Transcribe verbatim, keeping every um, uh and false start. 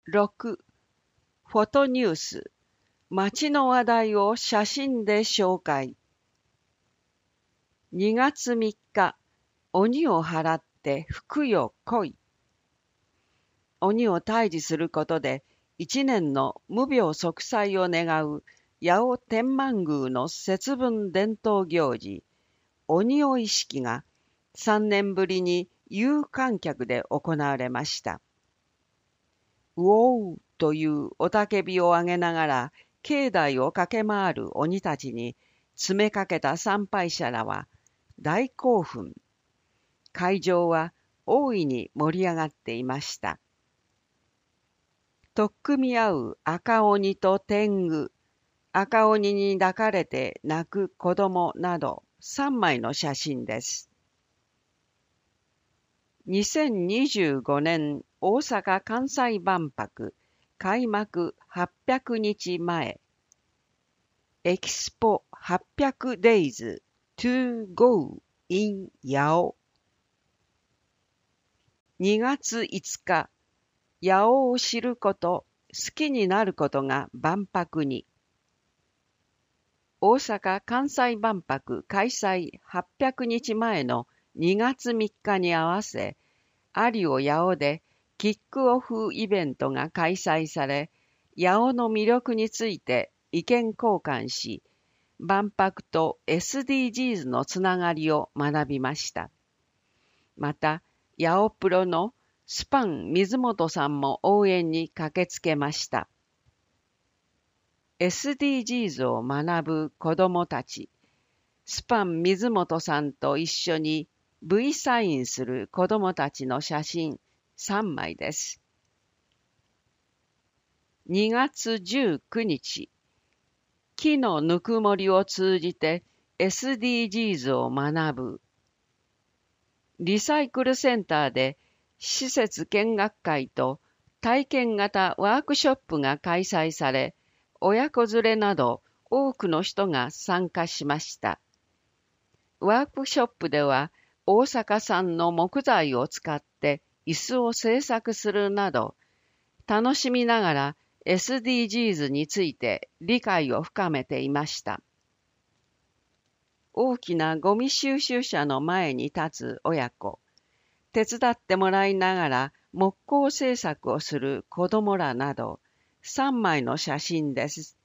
ろく. フォトニュース。街の話題を写真で紹介。にがつみっか、鬼を払って福よ来い。鬼を退治することで、一年の無病息災を願う八尾天満宮の節分伝統行事、鬼追い式が三年ぶりに有観客で行われました。うおうという雄たけびを上げながら境内を駆け回る鬼たちに詰めかけた参拝者らは大興奮。会場は大いに盛り上がっていました。取っ組み合う赤鬼と天狗、赤鬼に抱かれて泣く子供などさんまいの写真です。にせんにじゅうごねん大阪・関西万博開幕はっぴゃくにちまえ、エキスポはっぴゃくデイズ to go in 八尾。にがついつか、八尾を知ること、好きになることが万博に。大阪・関西万博開催はっぴゃくにちまえのにがつみっかに合わせ、有尾八尾でキックオフイベントが開催され、八尾の魅力について意見交換し、万博と エスディージーズ のつながりを学びました。また、八尾プロのスパン水本さんも応援に駆けつけました。エスディージーズ を学ぶ子どもたち、スパン水本さんと一緒に V サインする子どもたちの写真さんまいです。にがつじゅうくにち、木のぬくもりを通じて エスディージーズ を学ぶ。リサイクルセンターで施設見学会と体験型ワークショップが開催され、親子連れなど多くの人が参加しました。ワークショップでは大阪産の木材を使って椅子を製作するなど、楽しみながら エスディージーズ について理解を深めていました。大きなゴミ収集車の前に立つ親子、手伝ってもらいながら木工製作をする子供らなどさんまいの写真です。